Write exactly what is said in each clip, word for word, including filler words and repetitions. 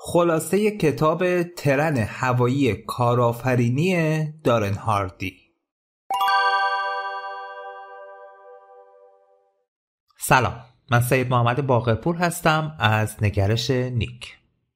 خلاصه کتاب ترن هوایی کارآفرینی دارن هاردی. سلام، من سید محمد باقرپور هستم از نگرش نیک.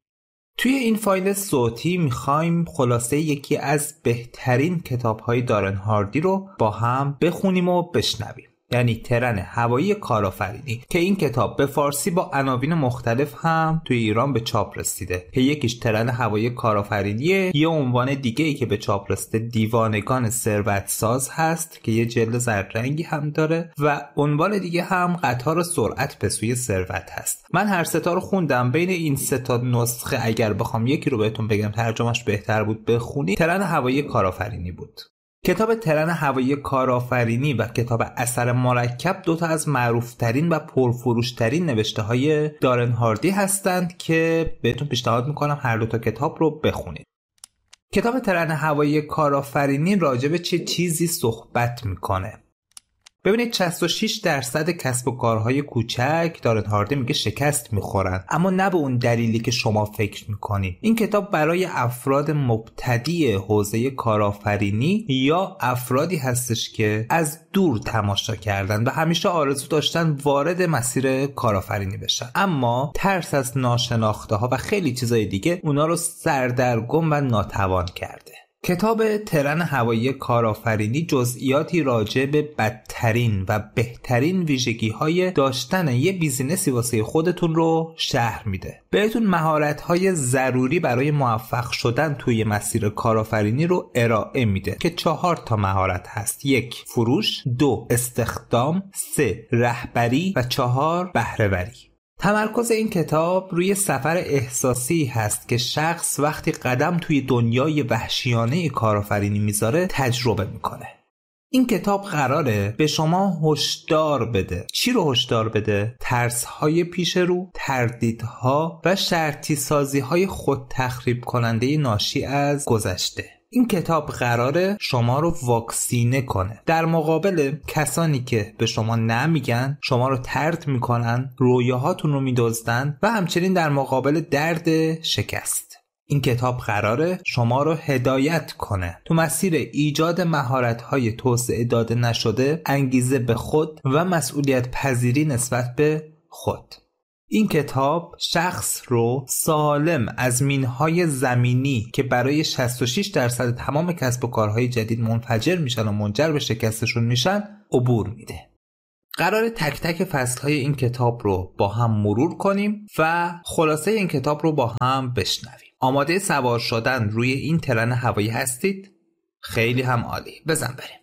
توی این فایل صوتی میخوایم خلاصه یکی از بهترین کتاب‌های دارن هاردی رو با هم بخونیم و بشنویم، یعنی ترن هوایی کارآفرینی، که این کتاب به فارسی با عناوین مختلف هم توی ایران به چاپ رسیده که یکیش ترن هوایی کارآفرینیه، یه عنوان دیگه ای که به چاپ رسیده دیوانگان ثروت ساز هست که یه جلد زرد رنگی هم داره و عنوان دیگه هم قطار سرعت به سوی ثروت هست. من هر سه تا رو خوندم. بین این سه تا نسخه اگر بخوام یکی رو بهتون بگم ترجمهش بهتر بود بخونی، ترن هوایی کارآفرینی بود. کتاب ترن هوایی کارآفرینی و کتاب اثر مرکب دوتا از معروفترین و پرفروشترین نوشته های دارن هاردی هستند که بهتون پیشنهاد میکنم هر دوتا کتاب رو بخونید. کتاب ترن هوایی کارآفرینی راجع به چه چیزی صحبت میکنه؟ ببینید، شصت و شش درصد کسب و کارهای کوچک دارن هاردی میگه شکست میخورن، اما نه به اون دلیلی که شما فکر میکنید. این کتاب برای افراد مبتدی حوزه کارآفرینی یا افرادی هستش که از دور تماشا کردن و همیشه آرزو داشتن وارد مسیر کارآفرینی بشن، اما ترس از ناشناخته ها و خیلی چیزای دیگه اونا رو سردرگم و ناتوان کرده. کتاب ترن هوایی کارآفرینی جزئیاتی راجع به بدترین و بهترین ویژگی‌های داشتن یه بیزینسی واسه خودتون رو شرح میده. بهتون مهارت‌های ضروری برای موفق شدن توی مسیر کارآفرینی رو ارائه میده که چهار تا مهارت هست: یک، فروش، دو، استخدام، سه، رهبری و چهار، بهره‌وری. تمرکز این کتاب روی سفر احساسی هست که شخص وقتی قدم توی دنیای وحشیانه کارآفرینی میذاره تجربه میکنه. این کتاب قراره به شما هشدار بده. چی رو هشدار بده؟ ترس‌های پیش رو، تردیدها و شرطی سازی‌های خود تخریب کننده ناشی از گذشته. این کتاب قراره شما رو واکسینه کنه در مقابل کسانی که به شما نمیگن، شما رو طرد میکنن، رویاهاتون رو میدزدن و همچنین در مقابل درد شکست. این کتاب قراره شما رو هدایت کنه تو مسیر ایجاد مهارت‌های توسعه داده نشده، انگیزه به خود و مسئولیت پذیری نسبت به خود. این کتاب شخص رو سالم از مینهای زمینی که برای شصت و شش درصد تمام کسب و کارهای جدید منفجر میشن و منجر به شکستشون میشن عبور میده. قرار تک تک فصلهای این کتاب رو با هم مرور کنیم و خلاصه این کتاب رو با هم بشنویم. آماده سوار شدن روی این ترن هوایی هستید؟ خیلی هم عالی. بزن بریم.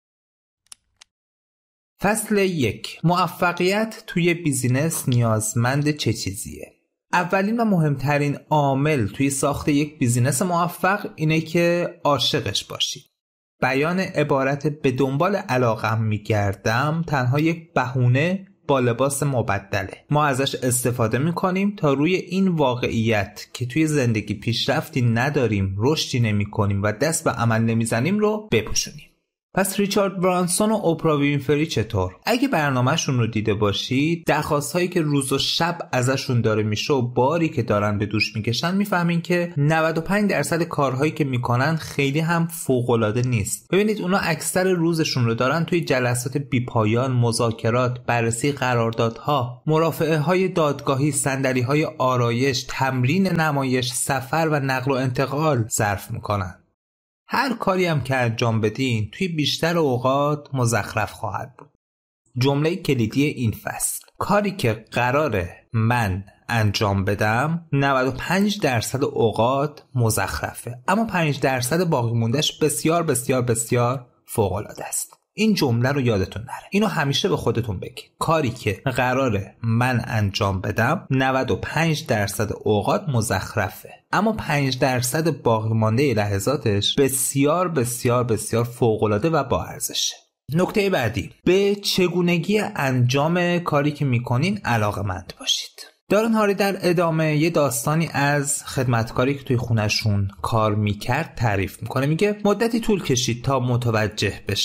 فصل یک. موفقیت توی بیزینس نیازمند چه چیزیه؟ اولین و مهمترین عامل توی ساخت یک بیزینس موفق اینه که عاشقش باشید. بیان عبارت به دنبال علاقم میگردم تنها یک بهونه با لباس مبدله. ما ازش استفاده میکنیم تا روی این واقعیت که توی زندگی پیشرفتی نداریم، رشدی نمیکنیم و دست به عمل نمیزنیم رو بپوشونیم. پس ریچارد برانسون و اوپرا وینفری چطور؟ اگه برنامه‌شون رو دیده باشید، درخواست‌هایی که روز و شب ازشون داره میشه و باری که دارن به دوش میکشن، میفهمین که نود و پنج درصد کارهایی که میکنن خیلی هم فوق‌العاده نیست. ببینید اونا اکثر روزشون رو دارن توی جلسات بیپایان، مذاکرات، بررسی قراردادها، مرافعه‌های دادگاهی، صندلی‌های آرایش، تمرین نمایش، سفر و نقل و انتقال صرف میکنن. هر کاری هم که انجام بدین توی بیشتر اوقات مزخرف خواهد بود. جمله کلیدی این فصل: کاری که قراره من انجام بدم نود و پنج درصد اوقات مزخرفه، اما پنج درصد باقی موندهش بسیار بسیار بسیار فوق‌العاده است. این جمله رو یادتون نره. اینو همیشه به خودتون بگید. کاری که قراره من انجام بدم نود و پنج درصد اوقات مزخرفه، اما پنج درصد باقی مانده لحظاتش بسیار بسیار بسیار فوق‌العاده و با ارزشه. نکته بعدی: به چگونگی انجام کاری که میکنین علاقه‌مند باشید. دارن هاردی در ادامه یه داستانی از خدمتکاری که توی خونشون کار میکرد تعریف میکنه. میگه مدتی طول کشید تا متوجه بشم،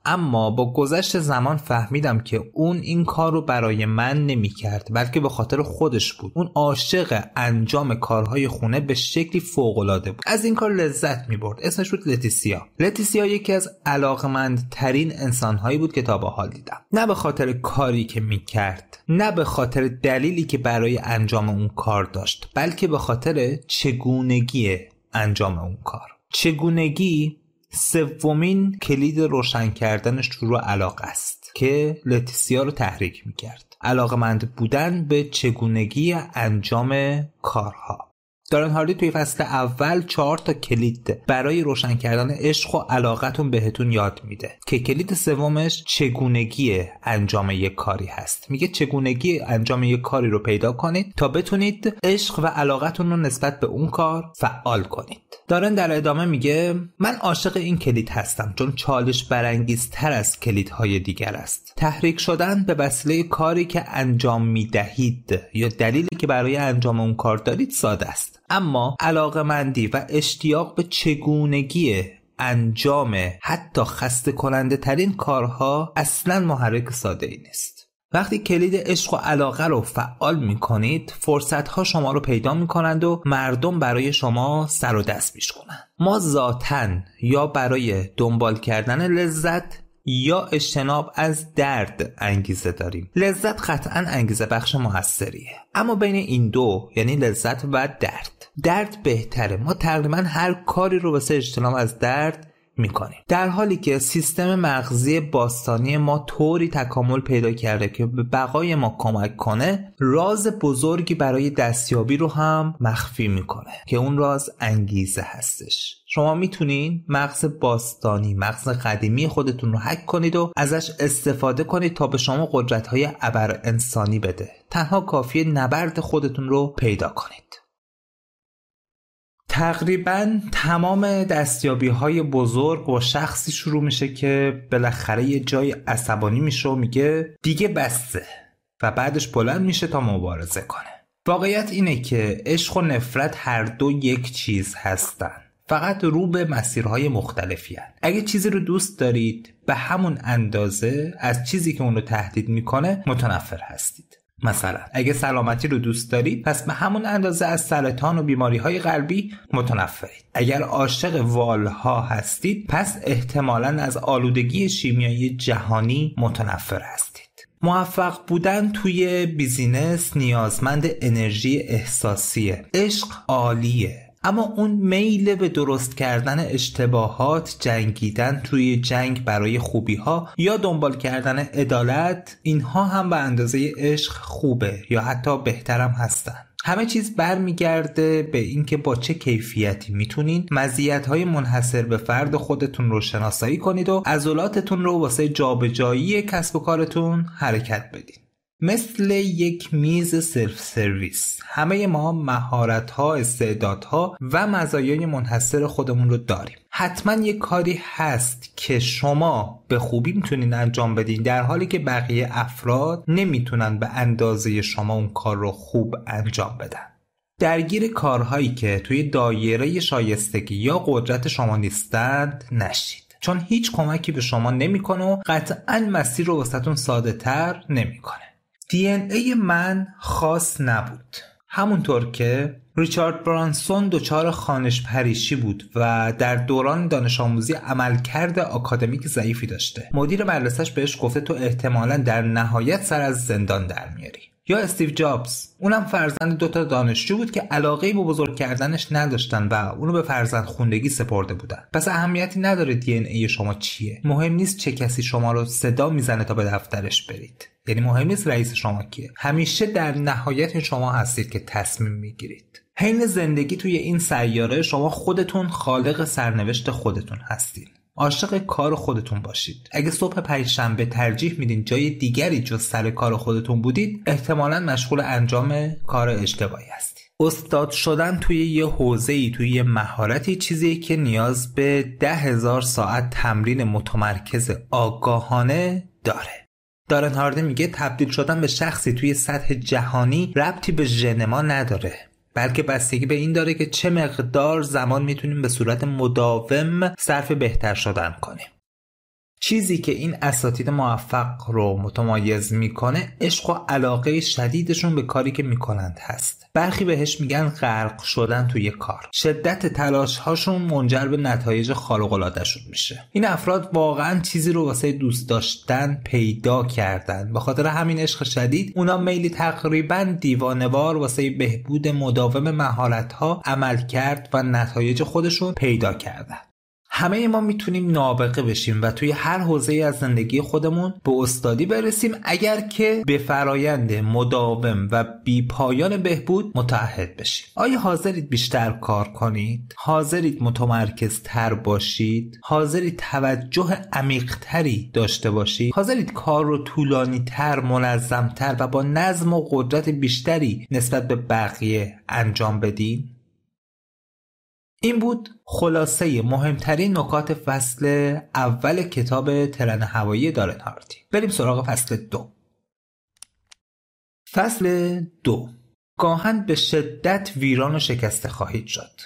اما با گذشت زمان فهمیدم که اون این کار رو برای من نمی کرد، بلکه به خاطر خودش بود. اون عاشق انجام کارهای خونه به شکلی فوق‌العاده بود. از این کار لذت می برد. اسمش بود لتیسیا. لتیسیا یکی از علاقمندترین انسانهایی بود که تا به حال دیدم. نه به خاطر کاری که می کرد، نه به خاطر دلیلی که برای انجام اون کار داشت، بلکه به خاطر چگونگی انجام اون کار. چگونگی سومین کلید روشن کردن شروع علاقه است که لتیسیا رو تحریک می‌کرد. علاقه‌مند بودن به چگونگی انجام کارها. دارن هاردی توی فصل اول چهار تا کلید برای روشن کردن عشق و علاقتون بهتون یاد میده که کلید سومش چگونگی انجام یک کاری هست. میگه چگونگی انجام یک کاری رو پیدا کنید تا بتونید عشق و علاقتون رو نسبت به اون کار فعال کنید. دارن در ادامه میگه من عاشق این کلید هستم چون چالش برانگیزتر از کلیدهای دیگر است. تحریک شدن به وسیله کاری که انجام میدهید یا دلیلی که برای انجام اون کار دارید ساده است، اما علاقه‌مندی و اشتیاق به چگونگی انجام حتی خسته کننده ترین کارها اصلاً محرک ساده ای نیست. وقتی کلید عشق و علاقه رو فعال می کنید، فرصتها شما رو پیدا می کنند و مردم برای شما سر و دست میشکنند. ما ذاتاً یا برای دنبال کردن لذت یا اجتناب از درد انگیزه داریم. لذت قطعاً انگیزه بخش موثریه، اما بین این دو یعنی لذت و درد، درد بهتره. ما تقریباً هر کاری رو واسه اجتناب از درد میکنیم، در حالی که سیستم مغزی باستانی ما طوری تکامل پیدا کرده که به بقای ما کمک کنه. راز بزرگی برای دستیابی رو هم مخفی میکنه که اون راز انگیزه هستش. شما میتونین مغز باستانی، مغز قدیمی خودتون رو هک کنید و ازش استفاده کنید تا به شما قدرت‌های ابر انسانی بده. تنها کافیه نبرد خودتون رو پیدا کنید. تقریبا تمام دستیابی های بزرگ با شخصی شروع میشه که بالاخره یه جای عصبانی میشه و میگه دیگه بسه و بعدش بلند میشه تا مبارزه کنه. واقعیت اینه که عشق و نفرت هر دو یک چیز هستن، فقط رو به مسیرهای مختلفی هن. اگه چیزی رو دوست دارید به همون اندازه از چیزی که اون رو تهدید میکنه متنفر هستید. مثلا اگه سلامتی رو دوست دارید پس به همون اندازه از سرطان و بیماری‌های قلبی متنفرید. اگر عاشق والها هستید پس احتمالاً از آلودگی شیمیایی جهانی متنفر هستید. موفق بودن توی بیزینس نیازمند انرژی احساسیه. عشق عالیه، اما اون میل به درست کردن اشتباهات، جنگیدن توی جنگ برای خوبی ها یا دنبال کردن عدالت، اینها هم به اندازه عشق خوبه یا حتی بهترم هستن. همه چیز برمیگرده به اینکه با چه کیفیتی میتونین مزیت‌های منحصر به فرد خودتون رو شناسایی کنید و عضلاتتون رو واسه جابجایی کسب و کارتون حرکت بدین. مثل یک میز سلف سرویس همه ما مهارت‌ها، استعدادها و مزایای منحصر خودمون رو داریم. حتما یک کاری هست که شما به خوبی میتونین انجام بدین در حالی که بقیه افراد نمیتونن به اندازه شما اون کار رو خوب انجام بدن. درگیر کارهایی که توی دایره شایستگی یا قدرت شما نیستند نشید، چون هیچ کمکی به شما نمیکنه و قطعاً مسیر رو واسهتون ساده تر نمیکنه. دی ان ای من خاص نبود، همونطور که ریچارد برانسون دچار خانش پریشی بود و در دوران دانش آموزی عملکرد آکادمیک ضعیفی داشته. مدیر مدرسه‌اش بهش گفته تو احتمالاً در نهایت سر از زندان در میاری. یا استیو جابز، اونم فرزند دوتا دانشجو بود که علاقه‌ای به بزرگ کردنش نداشتن و اونو به فرزند خوندگی سپرده بودن. پس اهمیتی نداره دی ان ای شما چیه، مهم نیست چه کسی شما رو صدا میزنه تا به دفترش برید، یعنی مهم نیست رئیس شما کیه، همیشه در نهایت شما هستید که تصمیم میگیرید. حین زندگی توی این سیاره شما خودتون خالق سرنوشت خودتون هستید. عاشق کار خودتون باشید. اگه صبح پنجشنبه ترجیح میدین جای دیگری جز سر کار خودتون بودید، احتمالاً مشغول انجام کار اشتباهی هستید. استاد شدن توی یه حوزه‌ای، توی یه مهارتی چیزی که نیاز به ده هزار ساعت تمرین متمرکز آگاهانه داره. دارن هاردی میگه تبدیل شدن به شخصی توی سطح جهانی ربطی به ژن ما نداره، بلکه بستگی به این داره که چه مقدار زمان میتونیم به صورت مداوم صرف بهتر شدن کنیم. چیزی که این اساتید موفق رو متمایز میکنه عشق و علاقه شدیدشون به کاری که میکنند هست. برخی بهش میگن غرق شدن توی کار. شدت تلاش هاشون منجر به نتایج خارق العاده شون میشه. این افراد واقعا چیزی رو واسه دوست داشتن پیدا کردن. به خاطر همین عشق شدید اونا میلی تقریبا دیوانه‌وار واسه بهبود مداوم مهارت ها، عملکرد و نتایج خودشون پیدا کردن. همه ما میتونیم نابغه بشیم و توی هر حوزه‌ای از زندگی خودمون به استادی برسیم اگر که به فرایند مداوم و بیپایان بهبود متعهد بشیم. آیا حاضرید بیشتر کار کنید؟ حاضرید متمرکز تر باشید؟ حاضرید توجه عمیق تری داشته باشید؟ حاضرید کار رو طولانی تر، منظم تر و با نظم و قدرت بیشتری نسبت به بقیه انجام بدید؟ این بود خلاصه مهمترین نکات فصل اول کتاب ترن هوایی دارن هاردی. بریم سراغ فصل دو. فصل دو. گاهن به شدت ویران و شکسته خواهید شد.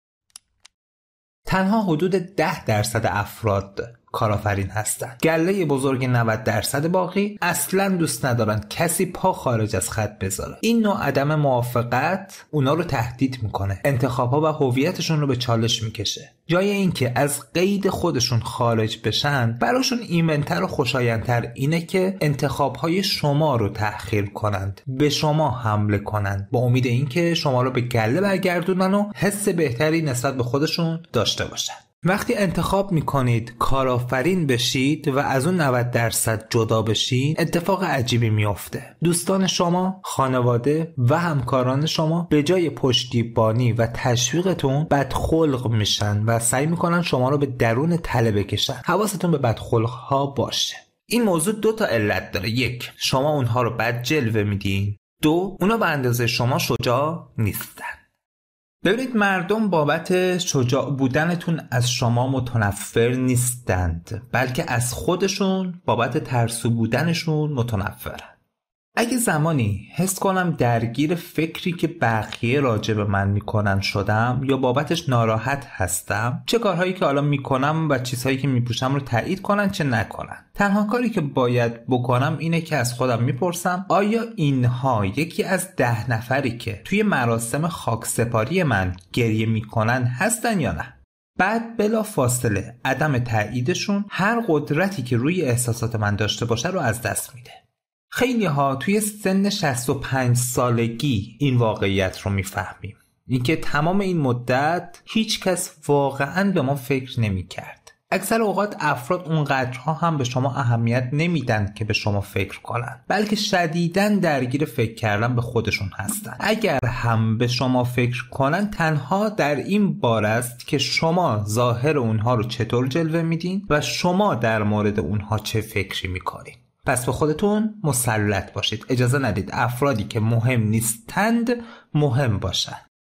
تنها حدود ده درصد افراد کارآفرین هستند. گله بزرگ نود درصد باقی اصلا دوست ندارن کسی پا خارج از خط بذاره. این نوع عدم موافقت اونا رو تهدید میکنه. انتخابها و هویتشون رو به چالش میکشه. جای اینکه از قید خودشون خارج بشن، براشون ایمن‌تر و خوشایندتر اینه که انتخابهای شما رو تأخیر کنند، به شما حمله کنند، با امید اینکه شما رو به گله برگردونن و حس بهتری نسبت به خودشون داشته باشن. وقتی انتخاب میکنید کارآفرین بشید و از اون نود درصد جدا بشید، اتفاق عجیبی میفته. دوستان شما، خانواده و همکاران شما به جای پشتیبانی و تشویقتون بدخلق میشن و سعی میکنن شما رو به درون تله بکشن. حواستون به بدخلق ها باشه. این موضوع دو تا علت داره. یک، شما اونها رو بد جلوه میدین. دو، اونا به اندازه شما شجاع نیستن. ببینید، مردم بابت شجاع بودنتون از شما متنفر نیستند، بلکه از خودشون بابت ترسو بودنشون متنفرن. اگه زمانی حس کنم درگیر فکری که بقیه راجع به من میکنن شدم یا بابتش ناراحت هستم، چه کارهایی که الان میکنم و چیزهایی که میپوشم رو تایید کنن چه نکنن. تنها کاری که باید بکنم اینه که از خودم میپرسم آیا اینها یکی از ده نفری که توی مراسم خاکسپاری من گریه میکنن هستن یا نه؟ بعد بلا فاصله عدم تاییدشون هر قدرتی که روی احساسات من داشته باشه رو از دست میده. خیلی ها توی سن شصت و پنج سالگی این واقعیت رو میفهمیم، اینکه تمام این مدت هیچ کس واقعاً به ما فکر نمی کرد. اکثر اوقات افراد اونقدرها هم به شما اهمیت نمیدن که به شما فکر کنن، بلکه شدیداً درگیر فکر کردن به خودشون هستن. اگر هم به شما فکر کنن، تنها در این بار است که شما ظاهر اونها رو چطور جلوه میدین و شما در مورد اونها چه فکری میکنین. پس به خودتون مسلط باشید. اجازه ندید افرادی که مهم نیستند مهم باشن.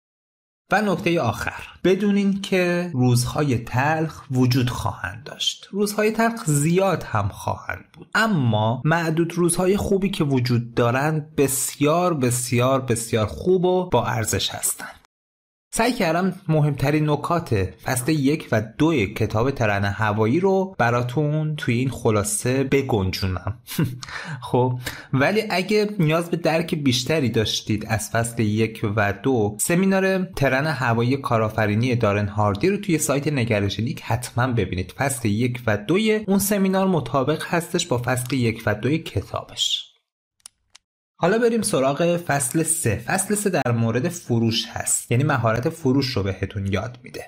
و نکته آخر، بدونین که روزهای تلخ وجود خواهند داشت. روزهای تلخ زیاد هم خواهند بود، اما معدود روزهای خوبی که وجود دارند بسیار بسیار بسیار خوب و با ارزش هستند. سعی کردم مهمترین نکات فصل یک و دو کتاب ترن هوایی رو براتون توی این خلاصه بگنجونم. خب ولی اگه نیاز به درک بیشتری داشتید از فصل یک و دو، سمینار ترن هوایی کارآفرینی دارن هاردی رو توی سایت نگرش نیک حتما ببینید. فصل یک و دوی اون سمینار مطابق هستش با فصل یک و دوی کتابش. حالا بریم سراغ فصل سه. فصل سه در مورد فروش هست، یعنی مهارت فروش رو بهتون یاد میده.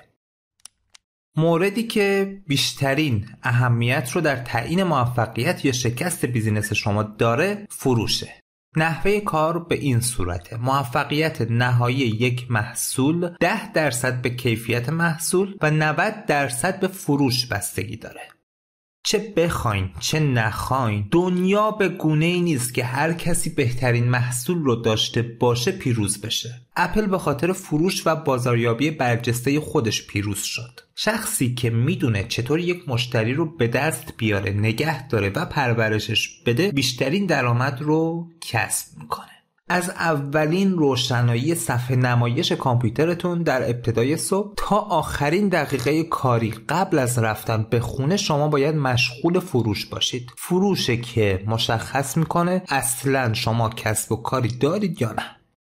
موردی که بیشترین اهمیت رو در تعیین موفقیت یا شکست بیزینس شما داره فروشه. نحوه کار به این صورته: موفقیت نهایی یک محصول ده درصد به کیفیت محصول و نود درصد به فروش بستگی داره. چه بخواین چه نخواین، دنیا به گونه‌ای نیست که هر کسی بهترین محصول رو داشته باشه پیروز بشه. اپل به خاطر فروش و بازاریابی برجسته خودش پیروز شد. شخصی که میدونه چطور یک مشتری رو به دست بیاره، نگه داره و پرورشش بده، بیشترین درآمد رو کسب میکنه. از اولین روشنایی صفحه نمایش کامپیوترتون در ابتدای صبح تا آخرین دقیقه کاری قبل از رفتن به خونه شما باید مشغول فروش باشید. فروشه که مشخص میکنه اصلا شما کسب و کاری دارید یا نه.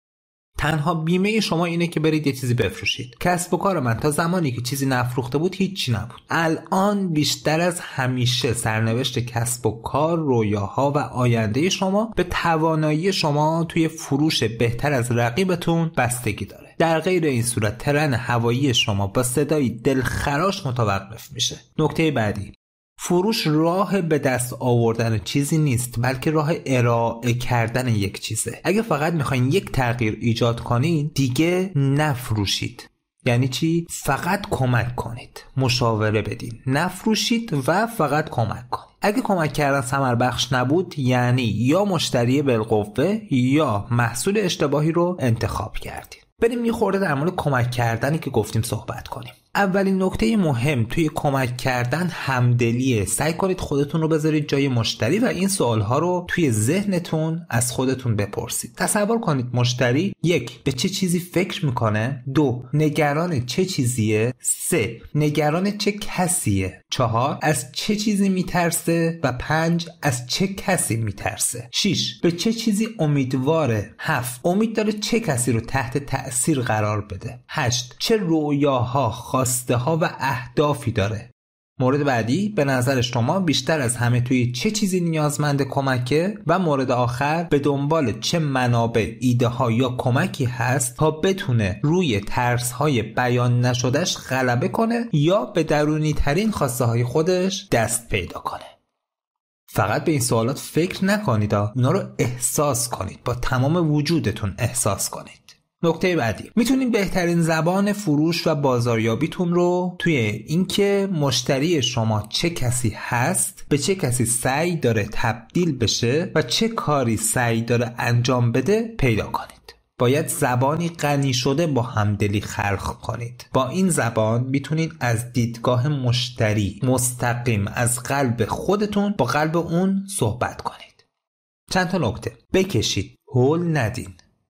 تنها بیمه شما اینه که برید یه چیزی بفروشید. کسب و کار من تا زمانی که چیزی نفروخته بود هیچی نبود. الان بیشتر از همیشه سرنوشت کسب و کار، رویاها و آینده شما به توانایی شما توی فروش بهتر از رقیبتون بستگی داره. در غیر این صورت ترن هوایی شما با صدای دلخراش متوقف میشه. نکته بعدی، فروش راه به دست آوردن چیزی نیست، بلکه راه ارائه کردن یک چیزه. اگه فقط میخواین یک تغییر ایجاد کنین دیگه نفروشید. یعنی چی؟ فقط کمک کنید، مشاوره بدین، نفروشید و فقط کمک کنید. اگه کمک کردن ثمر بخش نبود یعنی یا مشتری بالقوه یا محصول اشتباهی رو انتخاب کردید. بریم یه خورده در مورد کمک کردنی که گفتیم صحبت کنیم. اولین نکته مهم توی کمک کردن همدلیه. سعی کنید خودتون رو بذارید جای مشتری و این سوالها رو توی ذهنتون از خودتون بپرسید. تصور کنید مشتری یک، به چه چیزی فکر میکنه، دو، نگران چه چیزیه، سه، نگران چه کسیه، چهار، از چه چیزی میترسه و پنج، از چه کسی میترسه، شش، به چه چیزی امیدواره، هفت، امید داره چه کسی رو تحت تأثیر قرار بده، هشت، چه رویاها، خواسته ها و اهدافی داره. مورد بعدی، به نظر شما بیشتر از همه توی چه چیزی نیازمند کمکه و مورد آخر به دنبال چه منابع، ایده ها یا کمکی هست تا بتونه روی ترس های بیان نشدهش غلبه کنه یا به درونی ترین خواسته های خودش دست پیدا کنه. فقط به این سوالات فکر نکنید، اونا رو احساس کنید، با تمام وجودتون احساس کنید. نکته بعدی، میتونید بهترین زبان فروش و بازاریابیتون رو توی اینکه مشتری شما چه کسی هست، به چه کسی سعی داره تبدیل بشه و چه کاری سعی داره انجام بده پیدا کنید. باید زبانی غنی شده با همدلی خلق کنید. با این زبان میتونید از دیدگاه مشتری مستقیم از قلب خودتون با قلب اون صحبت کنید. چند تا نکته بکشید، هول ندین،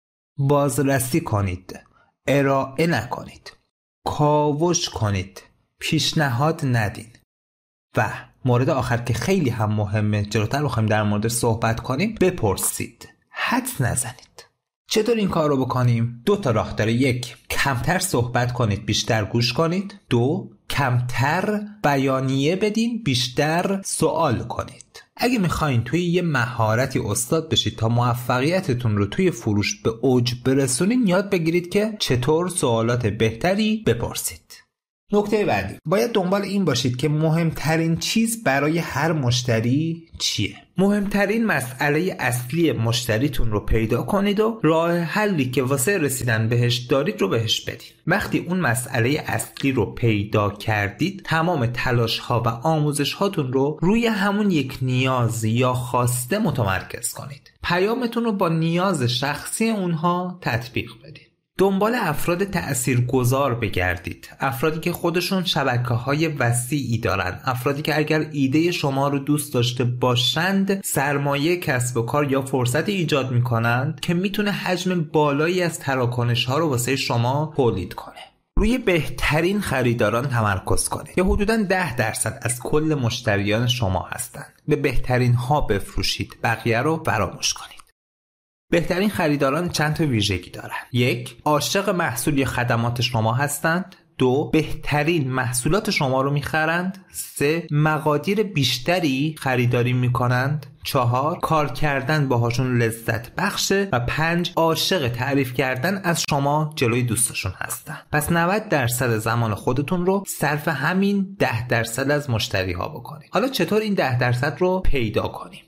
بازرسی کنید، ارائه نکنید، کاوش کنید، پیشنهاد ندین. و مورد آخر که خیلی هم مهمه، جلوتر بخوایم در موردش صحبت کنیم، بپرسید، حدس نزنید. چطور این کار رو بکنیم؟ دو تا راه داره. یک، کمتر صحبت کنید، بیشتر گوش کنید. دو، کمتر بیانیه بدین، بیشتر سوال کنید. اگه میخواین توی یه مهارتی استاد بشید تا موفقیتتون رو توی فروش به اوج برسونین، یاد بگیرید که چطور سوالات بهتری بپرسید. نکته بعدی، باید دنبال این باشید که مهمترین چیز برای هر مشتری چیه. مهمترین مسئله اصلی مشتریتون رو پیدا کنید و راه حلی که واسه رسیدن بهش دارید رو بهش بدید. وقتی اون مسئله اصلی رو پیدا کردید، تمام تلاش ها و آموزش هاتون رو روی همون یک نیاز یا خواسته متمرکز کنید. پیامتون رو با نیاز شخصی اونها تطبیق بدید. دنبال افراد تأثیرگذار بگردید، افرادی که خودشون شبکه‌های وسیعی دارن، افرادی که اگر ایده شما رو دوست داشته باشند سرمایه کسب و کار یا فرصت ایجاد میکنند که میتونه حجم بالایی از تراکنش‌ها رو واسه شما تولید کنه. روی بهترین خریداران تمرکز کنید که حدوداً ده درصد از کل مشتریان شما هستند. به بهترین ها بفروشید، بقیه رو فراموش کنید. بهترین خریداران چند تا ویژگی دارن. یک، عاشق محصول یا خدمات شما هستند. دو، بهترین محصولات شما رو میخرند. سه، مقادیر بیشتری خریداری میکنند. چهار، کار کردن باهاشون لذت بخشه. و پنج، عاشق تعریف کردن از شما جلوی دوستشون هستن. پس نود درصد زمان خودتون رو صرف همین ده درصد از مشتری ها بکنید. حالا چطور این ده درصد رو پیدا کنیم؟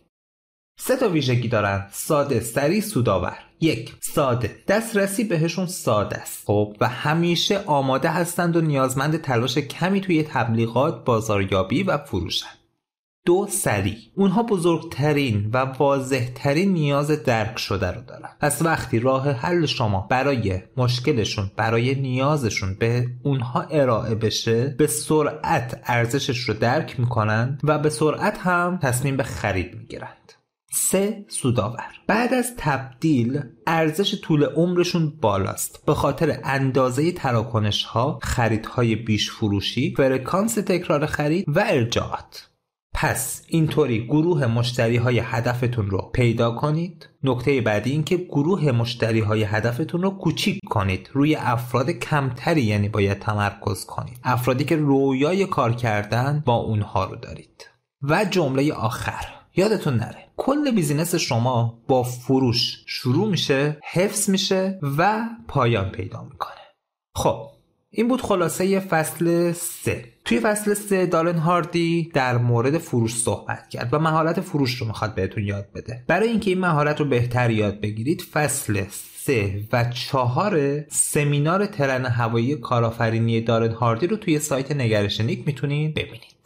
سه تا ویژگی دارن: ساده، سریع، سودآور. یک، ساده، دسترسی بهشون ساده است، خب، و همیشه آماده هستند و نیازمند تلاش کمی توی تبلیغات، بازاریابی و فروشن. دو، سریع، اونها بزرگترین و واضحترین نیاز درک شده رو دارن. پس وقتی راه حل شما برای مشکلشون، برای نیازشون به اونها ارائه بشه، به سرعت ارزشش رو درک میکنن و به سرعت هم تصمیم به خرید میگیرند. سه، سودآور. بعد از تبدیل ارزش طول عمرشون بالاست به خاطر اندازه تراکنش ها، خریدهای بیش فروشی، فرکانس تکرار خرید و ارجاعات. پس اینطوری گروه مشتری های هدفتون رو پیدا کنید. نکته بعدی این که گروه مشتری های هدفتون رو کوچیک کنید. روی افراد کمتری یعنی باید تمرکز کنید. افرادی که رویای کار کردن با اونها رو دارید. و جمله آخر، یادتون نره کل بیزینس شما با فروش شروع میشه، حفظ میشه و پایان پیدا میکنه. خب این بود خلاصه فصل سه. توی فصل سه دارن هاردی در مورد فروش صحبت کرد و مهارت فروش رو میخواد بهتون یاد بده. برای اینکه این مهارت رو بهتر یاد بگیرید فصل سه و چهار سمینار ترن هوایی کارآفرینی دارن هاردی رو توی سایت نگرش نیک میتونید ببینید.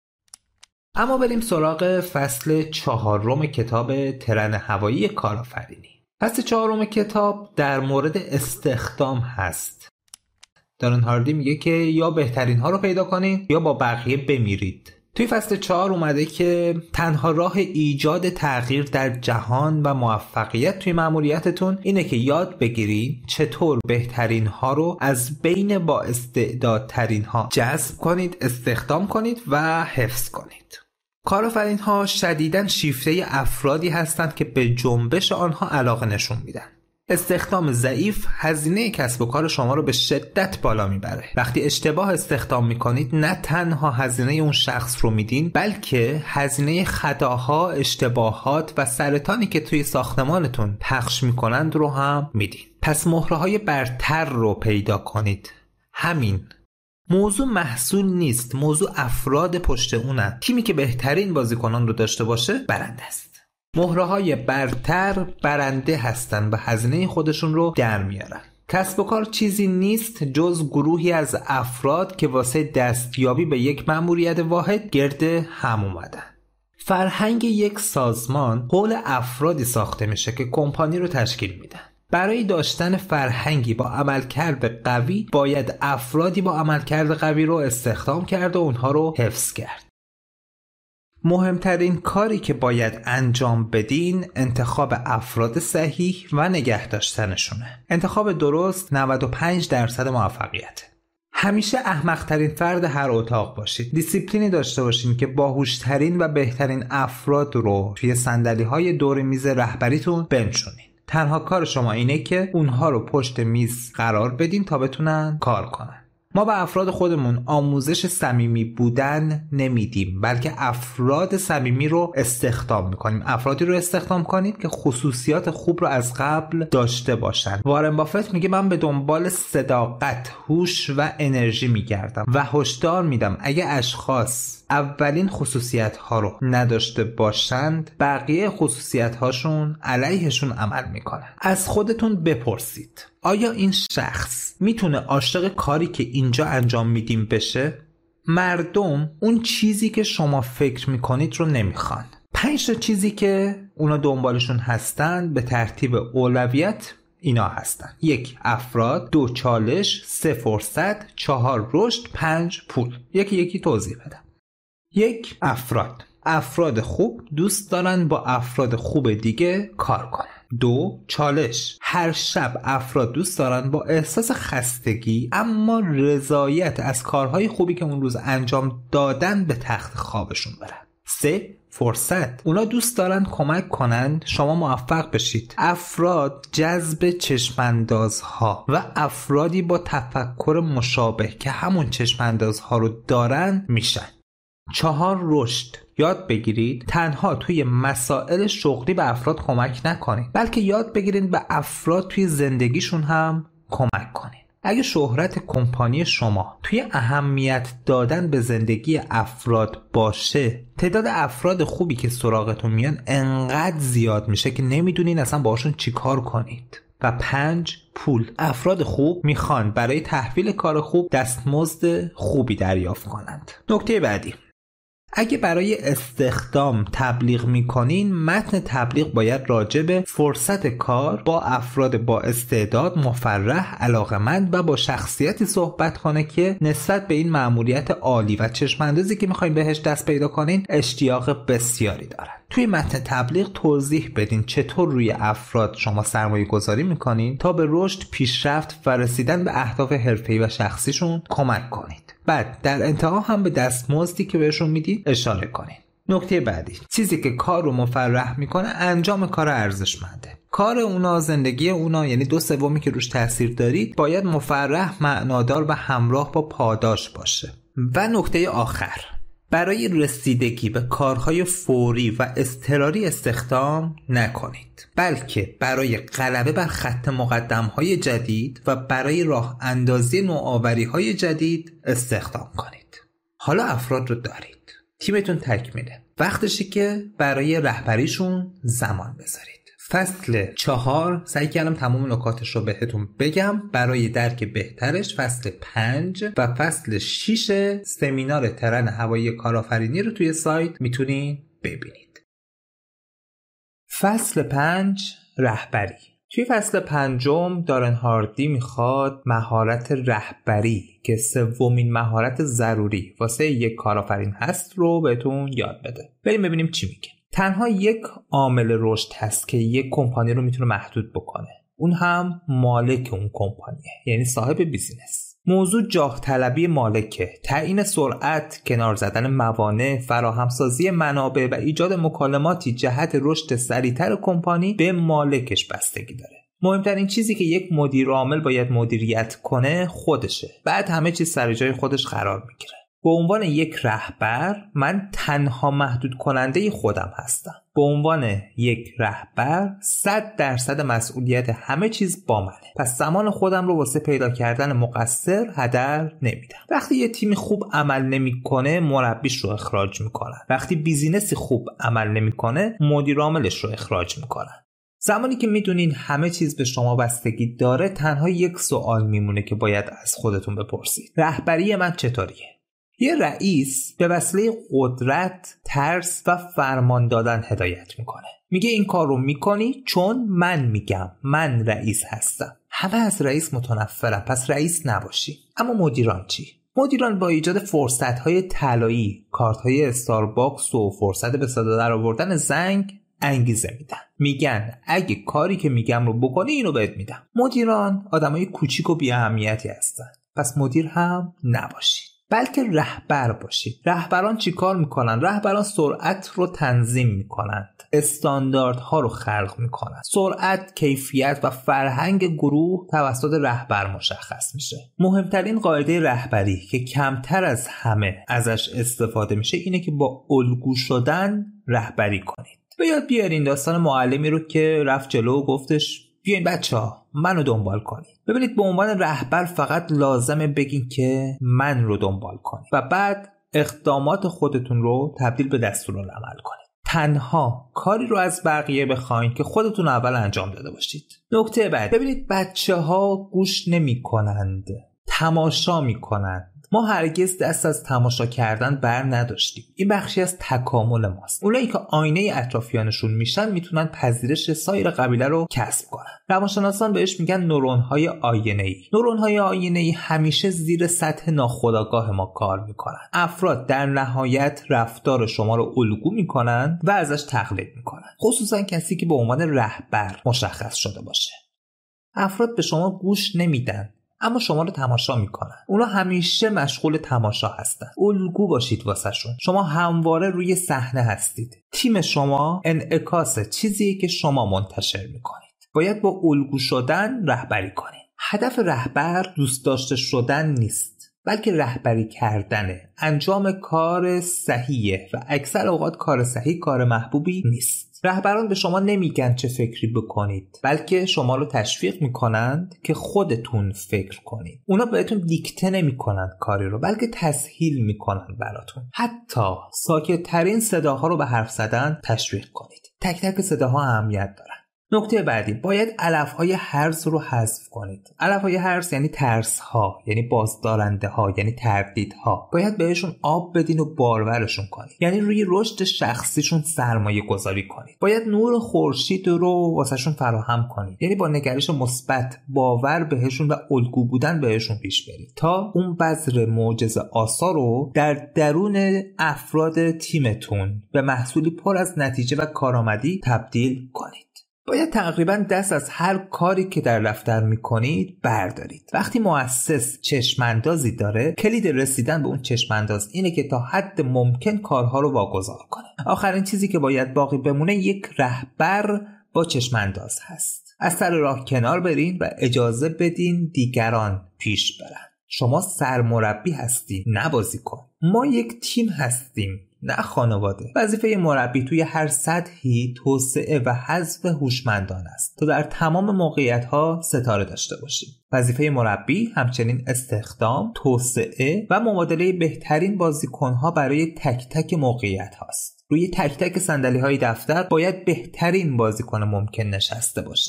اما بریم سراغ فصل چهارم کتاب ترن هوایی کارآفرینی. فصل چهارم کتاب در مورد استخدام هست. دارن هاردی میگه که یا بهترین ها رو پیدا کنید یا با بقیه بمیرید. توی فصل چهار اومده که تنها راه ایجاد تغییر در جهان و موفقیت توی مأموریتتون اینه که یاد بگیرید چطور بهترین ها رو از بین با استعدادترین ها جذب کنید، استخدام کنید و حفظ کنید. کارآفرین ها شدیداً شیفته افرادی هستند که به جنبش آنها علاقه نشون میدن. استخدام ضعیف هزینه کسب و کار شما رو به شدت بالا میبره. وقتی اشتباه استخدام میکنید نه تنها هزینه اون شخص رو میدین بلکه هزینه خطاها، اشتباهات و سرطانی که توی ساختمانتون پخش میکنند رو هم میدین. پس مهره‌های برتر رو پیدا کنید. همین. موضوع محصول نیست، موضوع افراد پشت اونن. تیمی که بهترین بازیکنان رو داشته باشه برنده است. مهره‌های برتر برنده هستن و هزینه خودشون رو در میارن. کسب و کار چیزی نیست جز گروهی از افراد که واسه دستیابی به یک مأموریت واحد گرد هم اومدن. فرهنگ یک سازمان حول افرادی ساخته میشه که کمپانی رو تشکیل میدن. برای داشتن فرهنگی با عملکرد قوی باید افرادی با عملکرد قوی رو استخدام کرد و اونها رو حفظ کرد. مهمترین کاری که باید انجام بدین انتخاب افراد صحیح و نگه داشتنشونه. انتخاب درست نود و پنج درصد موفقیت. همیشه احمق‌ترین فرد هر اتاق باشید. دیسیپلینی داشته باشین که باهوش‌ترین و بهترین افراد رو توی صندلی‌های دور میز رهبریتون بنشونین. تنها کار شما اینه که اونها رو پشت میز قرار بدین تا بتونن کار کنن. ما به افراد خودمون آموزش صمیمی بودن نمیدیم بلکه افراد صمیمی رو استخدام میکنیم. افرادی رو استخدام کنید که خصوصیات خوب رو از قبل داشته باشن. وارن بافت میگه من به دنبال صداقت، هوش و انرژی میگردم و هشدار میدم اگه اشخاص اولین خصوصیت ها رو نداشته باشند بقیه خصوصیت هاشون علیهشون عمل میکنن. از خودتون بپرسید آیا این شخص میتونه عاشق کاری که اینجا انجام میدیم بشه؟ مردم اون چیزی که شما فکر میکنید رو نمیخوان. پنج تا چیزی که اونا دنبالشون هستن به ترتیب اولویت اینا هستن: یک، افراد. دو، چالش. سه، فرصت. چهار، رشد. پنج، پول. یکی یکی توضیح بدم. یک، افراد. افراد خوب دوست دارن با افراد خوب دیگه کار کنن. دو، چالش. هر شب افراد دوست دارن با احساس خستگی اما رضایت از کارهای خوبی که اون روز انجام دادن به تخت خوابشون برن. سه، فرصت. اونا دوست دارن کمک کنن شما موفق بشید. افراد جذب چشماندازها و افرادی با تفکر مشابه که همون چشماندازها رو دارن میشن. چهار، رشد. یاد بگیرید تنها توی مسائل شغلی به افراد کمک نکنید بلکه یاد بگیرید به افراد توی زندگیشون هم کمک کنید. اگه شهرت کمپانی شما توی اهمیت دادن به زندگی افراد باشه تعداد افراد خوبی که سراغتون میان انقدر زیاد میشه که نمیدونین اصلا باشون چی کار کنید. و پنج، پول. افراد خوب میخوان برای تحویل کار خوب دستمزد خوبی دریافت کنند. نکته بعدی، اگه برای استخدام تبلیغ میکنین، متن تبلیغ باید راجع به فرصت کار با افراد با استعداد، مفرح، علاقمند و با شخصیتی صحبت کنه که نسبت به این مأموریت عالی و چشم‌اندازی که میخواین بهش دست پیدا کنین اشتیاق بسیاری دارن. توی متن تبلیغ توضیح بدین چطور روی افراد شما سرمایه گذاری میکنین تا به رشد، پیشرفت و رسیدن به اهداف حرفه‌ای و شخصیشون کمک کنید. بعد در انتها هم به دستمزدی که بهشون میدید اشاره کنید. نکته بعدی، چیزی که کار رو مفرح میکنه انجام کار ارزشمنده. کار اونا، زندگی اونا، یعنی دو سومی که روش تاثیر دارید، باید مفرح، معنادار و همراه با پاداش باشه. و نکته آخر، برای رسیدگی به کارهای فوری و اضطراری استخدام نکنید، بلکه برای غلبه بر خط مقدم‌های جدید و برای راه اندازی نوآوری‌های جدید استخدام کنید. حالا افراد رو دارید، تیمتون تکمیله، وقتشه که برای رهبریشون زمان بذارید. فصل چهار سعی کردم تمام نکاتش رو بهتون بگم. برای درک بهترش فصل پنج و فصل شش سمینار ترن هوایی کارآفرینی رو توی سایت میتونین ببینید. فصل پنج، رهبری. توی فصل پنجم دارن هاردی میخواد مهارت رهبری که سومین مهارت ضروری واسه یک کارآفرین هست رو بهتون یاد بده. بریم ببینیم چی میگه. تنها یک عامل رشد هست که یک کمپانی رو میتونه محدود بکنه، اون هم مالک اون کمپانیه، یعنی صاحب بیزینس. موضوع جاه طلبی مالکه، تعیین سرعت، کنار زدن موانع، فراهمسازی منابع و ایجاد مکالماتی جهت رشد سریعتر کمپانی به مالکش بستگی داره. مهمترین چیزی که یک مدیر عامل باید مدیریت کنه خودشه، بعد همه چیز سر جای خودش قرار میگیره. به عنوان یک رهبر من تنها محدود کننده خودم هستم. به عنوان یک رهبر صد درصد مسئولیت همه چیز با منه. پس زمان خودم رو واسه پیدا کردن مقصر هدر نمیدم. وقتی یه تیم خوب عمل نمیکنه مربیش رو اخراج میکنن. وقتی بیزینسی خوب عمل نمیکنه مدیر عاملش رو اخراج میکنن. زمانی که میدونین همه چیز به شما بستگی داره، تنها یک سوال میمونه که باید از خودتون بپرسید: رهبری من چطوریه؟ یه رئیس به وسیله قدرت، ترس و فرمان دادن هدایت میکنه. میگه این کار رو میکنی چون من میگم، من رئیس هستم. همه از رئیس متنفرن، پس رئیس نباشی. اما مدیران چی؟ مدیران با ایجاد فرصت‌های طلایی، کارت‌های استارباکس و فرصت به صدا در آوردن زنگ انگیزه میدن. میگن اگه کاری که میگم رو بکنی اینو بهت میدم. مدیران آدمای کوچیک و بی اهمیتی هستن، پس مدیر هم نباشی، بلکه رهبر باشید. رهبران چی کار میکنن؟ رهبران سرعت رو تنظیم میکنند، استانداردها رو خلق میکنند. سرعت، کیفیت و فرهنگ گروه توسط رهبر مشخص میشه. مهمترین قاعده رهبری که کمتر از همه ازش استفاده میشه اینه که با الگو شدن رهبری کنید. به یاد بیارین داستان معلمی رو که رفت جلو و گفتش بیاین بچه‌ها منو دنبال کنید. ببینید به عنوان رهبر فقط لازمه بگین که من رو دنبال کنید و بعد اقدامات خودتون رو تبدیل به دستورالعمل کنید. تنها کاری رو از بقیه بخواین که خودتون اول انجام داده باشید. نکته بعد، ببینید بچه‌ها گوش نمی‌کنند، تماشا می‌کنند. ما هرگز دست از تماشا کردن بر نداشتیم. این بخشی از تکامل ماست. اونایی که آینه اطرافیانشون میشن میتونن پذیرش سایر قبیله رو کسب کنن. روانشناسان بهش میگن نورون‌های آینه‌ای. نورون‌های آینه‌ای همیشه زیر سطح ناخودآگاه ما کار میکنن. افراد در نهایت رفتار شما رو الگو میکنن و ازش تقلید میکنن. خصوصا کسی که به عنوان رهبر مشخص شده باشه. افراد به شما گوش نمیدن، اما شما رو تماشا میکنن. اونا همیشه مشغول تماشا هستن. الگو باشید واسهشون. شما همواره روی صحنه هستید. تیم شما انعکاس چیزیه که شما منتشر میکنید. باید با الگو شدن رهبری کنید. هدف رهبر دوست داشته شدن نیست، بلکه رهبری کردنه. انجام کار صحیحه و اکثر اوقات کار صحیح کار محبوبی نیست. رهبران به شما نمیگن چه فکری بکنید، بلکه شما رو تشویق میکنند که خودتون فکر کنید. اونا بهتون دیکته نمیکنند کاری رو، بلکه تسهیل میکنند براتون. حتی ساکت ترین صداها رو به حرف زدن تشویق کنید. تک تک صداها اهمیت دارن. نکته بعدی، باید علفهای هرز رو حذف کنید. علفهای هرز یعنی ترس ها، یعنی بازدارنده ها، یعنی تردید ها. باید بهشون آب بدین و بارورشون کنید، یعنی روی رشد شخصیشون سرمایه گذاری کنید. باید نور خورشید رو واسهشون فراهم کنید، یعنی با نگرش مثبت، باور بهشون و الگو بودن بهشون پیش برید تا اون بذر معجزه آسا رو در درون افراد تیمتون به محصولی پر از نتیجه و کارآمدی تبدیل کنید. باید تقریبا دست از هر کاری که در دفتر میکنید بردارید. وقتی مؤسس چشماندازی داره، کلید رسیدن به اون چشمانداز اینه که تا حد ممکن کارها رو واگذار کنه. آخرین چیزی که باید باقی بمونه یک رهبر با چشمانداز هست. از سر راه کنار برین و اجازه بدین دیگران پیش برن. شما سرمربی هستی، نه بازیکن. ما یک تیم هستیم، نه خانواده. وظیفه مربی توی هر سطحی توسعه و حذف هوشمندان است تا در تمام موقعیت‌ها ستاره داشته باشیم. وظیفه مربی همچنین استخدام، توسعه و مبادله بهترین بازیکن‌ها برای تک تک موقعیت هاست. روی تک تک صندلی‌های دفتر باید بهترین بازیکن ممکن نشسته باشه.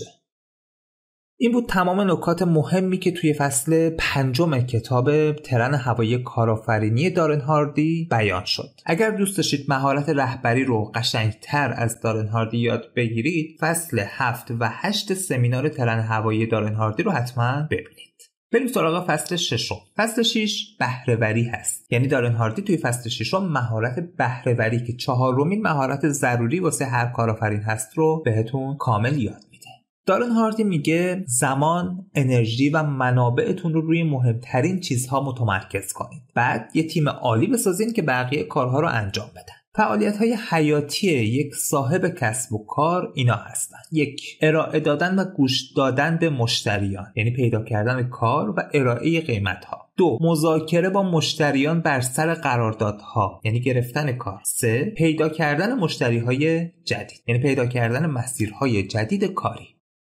این بود تمام نکات مهمی که توی فصل پنجم کتاب ترن هوایی کارآفرینی دارن هاردی بیان شد. اگر دوست داشتید مهارت رهبری رو قشنگتر از دارن هاردی یاد بگیرید، فصل هفت و هشت سمینار ترن هوایی دارن هاردی رو حتما ببینید. بریم سراغ فصل ششم. فصل شش بهره‌وری هست. یعنی دارن هاردی توی فصل ششم مهارت بهره‌وری که چهارمین مهارت ضروری واسه هر کارآفرین هست رو بهتون کامل یاد میده. دارن هاردی میگه زمان، انرژی و منابعتون رو روی مهمترین چیزها متمرکز کنید. بعد یه تیم عالی بسازین که بقیه کارها رو انجام بدن. فعالیت‌های حیاتی یک صاحب کسب و کار اینا هستن. یک، ارائه دادن و گوش دادن به مشتریان، یعنی پیدا کردن کار و ارائه قیمت‌ها. دو، مذاکره با مشتریان بر سر قراردادها، یعنی گرفتن کار. سه، پیدا کردن مشتری‌های جدید، یعنی پیدا کردن مسیرهای جدید کاری.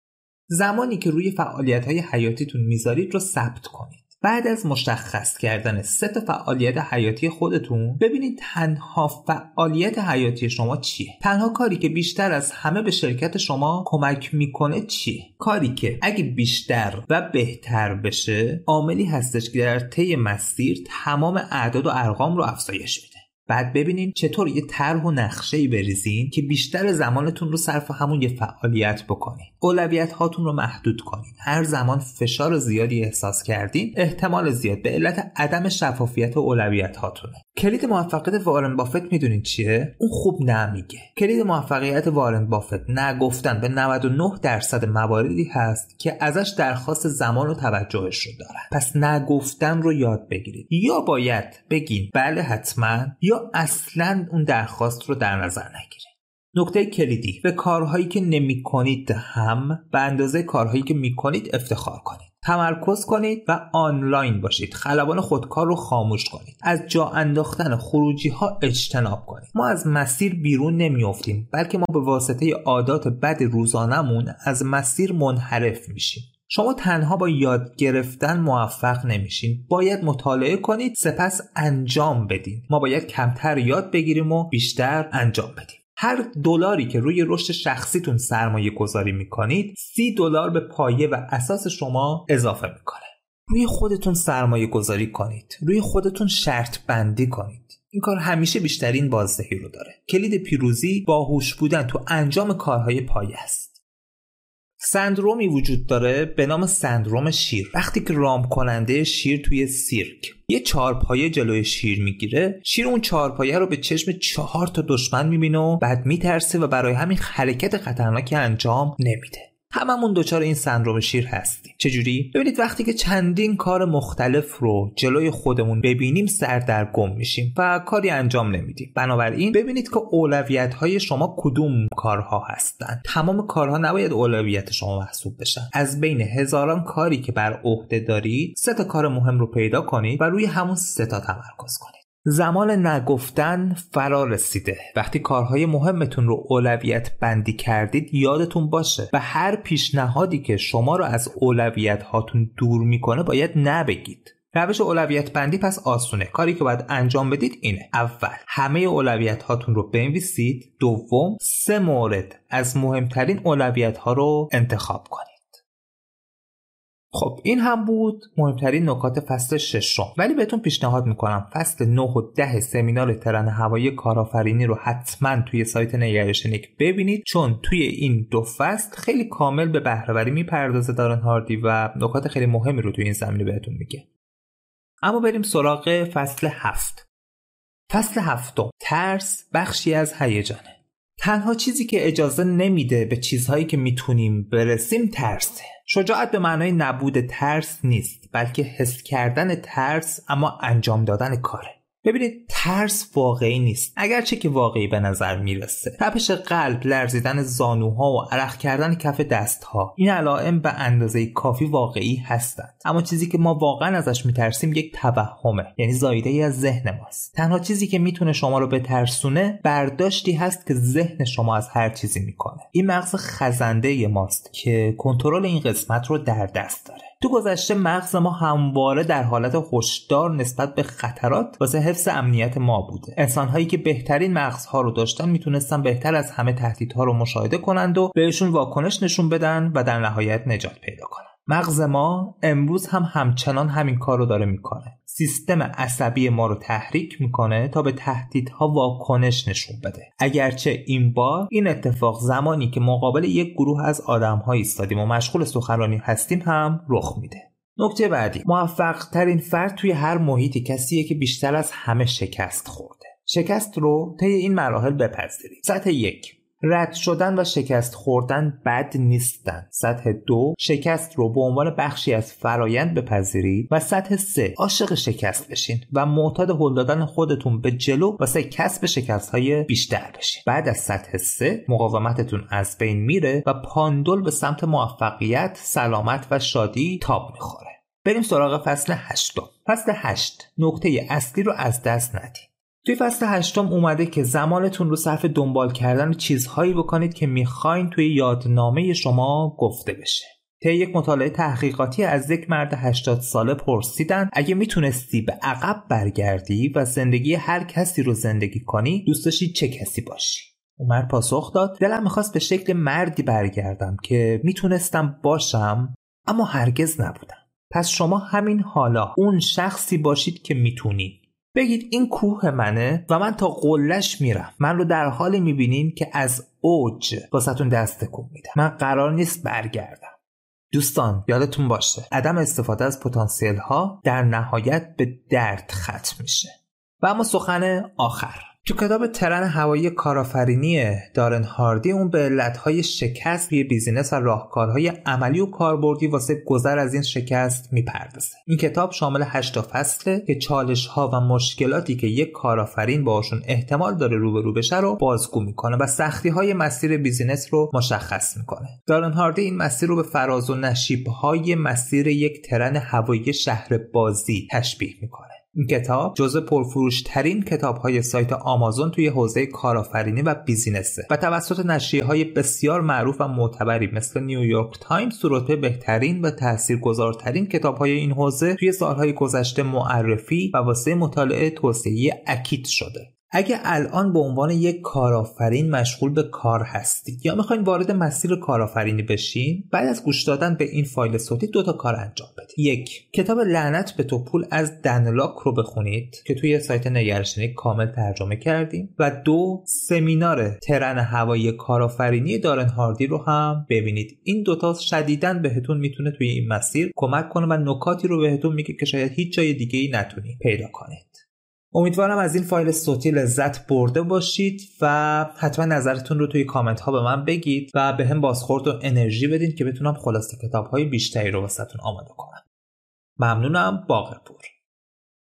زمانی که روی فعالیت‌های حیاتیتون میذارید رو ثبت کنید. بعد از مشخص کردن سه تا فعالیت حیاتی خودتون، ببینید تنها فعالیت حیاتی شما چیه. تنها کاری که بیشتر از همه به شرکت شما کمک میکنه چیه. کاری که اگه بیشتر و بهتر بشه، عاملی هستش که در طی مسیر تمام اعداد و ارقام رو افزایش میده. بعد ببینین چطور یه طرح و نقشه‌ای بریزین که بیشتر زمانتون رو صرف همون یه فعالیت بکنین. اولویت هاتون رو محدود کنین. هر زمان فشار زیادی احساس کردین، احتمال زیاد به علت عدم شفافیت اولویت هاتونه. کلید موفقیت وارن بافت میدونین چیه؟ اون خوب نمیگه. کلید موفقیت وارن بافت نگفتن به نود و نه درصد مواردی هست که ازش درخواست زمان و توجهش رو دارن. پس نگفتن رو یاد بگیرید. یا باید بگین بله حتما، یا اصلا اون درخواست رو در نظر نگیرید. نکته کلیدی، به کارهایی که نمی کنید هم به اندازه کارهایی که می کنید افتخار کنید. تمرکز کنید و آنلاین باشید. خلبان خودکار رو خاموش کنید. از جا انداختن خروجی ها اجتناب کنید. ما از مسیر بیرون نمی افتیم، بلکه ما به واسطه عادات بد روزانمون از مسیر منحرف میشیم. شما تنها با یاد گرفتن موفق نمیشین. باید مطالعه کنید، سپس انجام بدین. ما باید کمتر یاد بگیریم و بیشتر انجام بدیم. هر دلاری که روی رشد شخصیتون سرمایه گذاری میکنید، سی دلار به پایه و اساس شما اضافه میکنه. روی خودتون سرمایه گذاری کنید. روی خودتون شرط بندی کنید. این کار همیشه بیشترین بازدهی رو داره. کلید پیروزی باهوش بودن تو انجام کارهای پایه است. سندرومی وجود داره به نام سندروم شیر. وقتی که رام کننده شیر توی سیرک یه چهارپایه جلوی شیر میگیره، شیر اون چهارپایه رو به چشم چهار تا دشمن میبینه و بعد میترسه و برای همین حرکت خطرناکی انجام نمیده. هممون دچار این سندروم شیر هستیم. چجوری؟ ببینید وقتی که چندین کار مختلف رو جلوی خودمون ببینیم سردرگم میشیم و کاری انجام نمیدیم. بنابراین ببینید که اولویت‌های شما کدوم کارها هستن. تمام کارها نباید اولویت شما محسوب بشن. از بین هزاران کاری که بر عهده دارید، سه تا کار مهم رو پیدا کنید و روی همون سه تا تمرکز کنید. زمان نگفتن فرا رسیده. وقتی کارهای مهمتون رو اولویت بندی کردید، یادتون باشه و هر پیشنهادی که شما رو از اولویت هاتون دور میکنه باید نبگید. روش اولویت بندی پس آسونه. کاری که باید انجام بدید اینه: اول همه اولویت هاتون رو بنویسید. دوم سه مورد از مهمترین اولویت ها رو انتخاب کنید. خب این هم بود مهمترین نکات فصل ششم. ولی بهتون پیشنهاد میکنم فصل نه و ده سمینار ترن هوایی کارآفرینی رو حتما توی سایت نگرش نیک ببینید، چون توی این دو فصل خیلی کامل به بهره‌وری میپردازه دارن هاردی و نکات خیلی مهمی رو توی این زمینه بهتون میگه. اما بریم سراغ فصل هفت. فصل هفتم، ترس بخشی از هیجانه. تنها چیزی که اجازه نمیده به چیزهایی که میتونیم برسیم ترسه. شجاعت به معنای نبود ترس نیست، بلکه حس کردن ترس اما انجام دادن کاره. ببینید ترس واقعی نیست، اگرچه که واقعی به نظر میرسه. تپش قلب، لرزیدن زانوها و عرق کردن کف دستها، این علائم به اندازه کافی واقعی هستند. اما چیزی که ما واقعا ازش میترسیم یک توهمه، یعنی زایده ای از ذهن ماست. تنها چیزی که میتونه شما رو بترسونه برداشتی هست که ذهن شما از هر چیزی میکنه. این مغز خزنده ماست که کنترل این قسمت رو در دست داره. تو گذشته مغز ما همواره در حالت هشدار نسبت به خطرات واسه حفظ امنیت ما بوده. انسان‌هایی که بهترین مغزها رو داشتن میتونستن بهتر از همه تهدیدها رو مشاهده کنند و بهشون واکنش نشون بدن و در نهایت نجات پیدا کنن. مغز ما امروز هم همچنان همین کار رو داره میکنه. سیستم عصبی ما رو تحریک میکنه تا به تهدیدها واکنش نشون بده. اگرچه این بار این اتفاق زمانی که مقابل یک گروه از آدم‌ها ایستادیم و مشغول سخنرانی هستیم هم رخ میده. نکته بعدی، موفق ترین فرد توی هر محیطی کسیه که بیشتر از همه شکست خورده. شکست رو طی این مراحل بپذیرید. سطح یک، رد شدن و شکست خوردن بد نیستن. سطح دو، شکست رو به عنوان بخشی از فرایند بپذیرید. و سطح سه، عاشق شکست بشین و معتاد هل دادن خودتون به جلو واسه کسب شکست‌های بیشتر بشین. بعد از سطح سه، مقاومتتون از بین میره و پاندول به سمت موفقیت، سلامت و شادی تاب میخوره. بریم سراغ فصل هشتم. فصل هشت، نکته اصلی رو از دست ندید. توی فصل هشتم اومده که زمانتون رو صرف دنبال کردن چیزهایی بکنید که میخواین توی یادنامه شما گفته بشه. طی یک مطالعه تحقیقاتی از یک مرد هشتاد ساله پرسیدن اگه میتونستی به عقب برگردی و زندگی هر کسی رو زندگی کنی، دوست داشتی چه کسی باشی؟ اون مرد پاسخ داد: دلم میخواست به شکل مردی برگردم که میتونستم باشم اما هرگز نبودم. پس شما همین حالا اون شخصی باشید که میتونید. بگید این کوه منه و من تا قله‌اش میرم. من رو در حالی میبینین که از اوج واسهتون دست تکون میدم. من قرار نیست برگردم. دوستان یادتون باشه عدم استفاده از پتانسیل ها در نهایت به درد ختم میشه. و اما سخن آخر، تو کتاب ترن هوایی کارآفرینی دارن هاردی اون به علتهای شکست توی بیزینس و راهکارهای عملی و کاربردی واسه گذر از این شکست میپردازه. این کتاب شامل هشت فصله که چالش‌ها و مشکلاتی که یک کارآفرین باهاشون احتمال داره روبرو بشه رو بازگو میکنه و سختی‌های مسیر بیزینس رو مشخص میکنه. دارن هاردی این مسیر رو به فراز و نشیب‌های مسیر یک ترن هوایی شهر بازی تشبیه میکنه. این کتاب جزو پرفروش ترین کتاب های سایت آمازون توی حوزه کارآفرینی و بیزینسه و توسط نشریه های بسیار معروف و معتبری مثل نیویورک تایمز رتبه بهترین و تاثیرگذارترین کتاب های این حوزه توی سالهای گذشته معرفی و واسه مطالعه توصیه اکید شده. اگه الان به عنوان یک کارآفرین مشغول به کار هستید یا میخواین وارد مسیر کارآفرینی بشین، بعد از گوش دادن به این فایل صوتی دو تا کار انجام بدید. یک، کتاب لعنت به توپول از دن لاک رو بخونید که توی سایت نگرش نیک کامل ترجمه کردیم. و دو، سمینار ترن هوایی کارآفرینی دارن هاردی رو هم ببینید. این دوتا شدیداً بهتون میتونه توی این مسیر کمک کنه و نکاتی رو بهتون میگه که شاید هیچ جای دیگه‌ای نتونید پیدا کنید. امیدوارم از این فایل صوتی لذت برده باشید و حتما نظرتون رو توی کامنت ها به من بگید و به هم بازخورد و انرژی بدین که بتونم خلاصه کتاب های بیشتری رو واسهتون آماده کنم. ممنونم. باقرپور.